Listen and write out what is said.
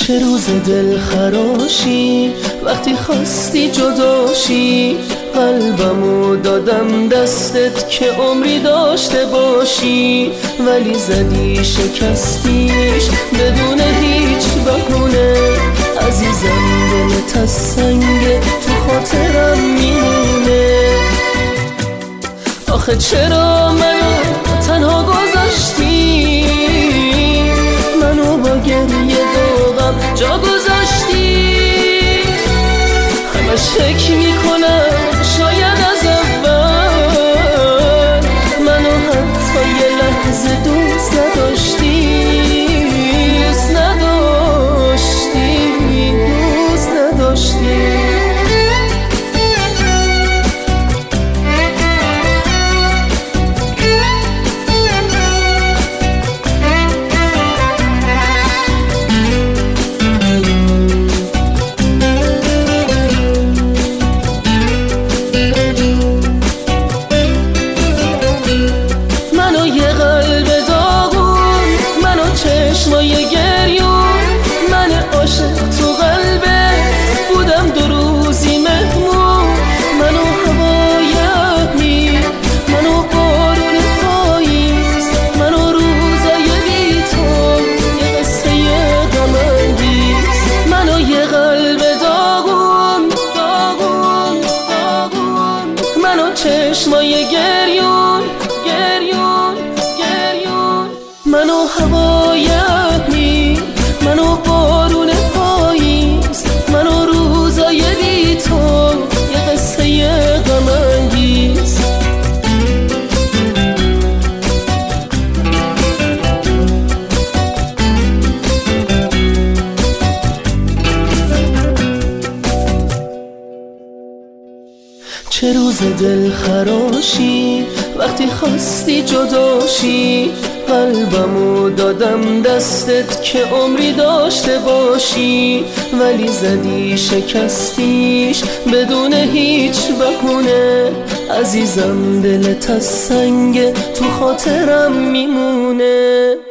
چه روز دل خراشی وقتی خواستی جداشی، قلبمو دادم دستت که عمری داشته باشی، ولی زدی شکستیش بدون هیچ بهونه. عزیزم دلت از سنگ تو خاطرم میمونه. آخه چرا منو تنها گذاشتی، منو با گریه و غم جا گذاشتی. همش فکر میکنم شاید از اول منو حتی یه لحظه دوست نداشتی، دوست نداشتی، دوست نداشتی. چشمای گریون، من عاشق تو قلبه بودم دو روزی مهمون. منو هوای ابری، منو بارون پاییز، منو روزای بی تو یه قصه غم انگیز. منو یه قلب داغون داغون داغون، منو چشمای گریون گریون گریون، منو هوای ابری، منو بارون پاییز، منو روزای بی تو یه قصه غم انگیز. چه روز دل خراشی وقتی خواستی جداشی، قلبمو دادم دستت که عمری داشته باشی، ولی زدی شکستیش بدون هیچ بهونه. عزیزم دلت از سنگ تو خاطرم میمونه.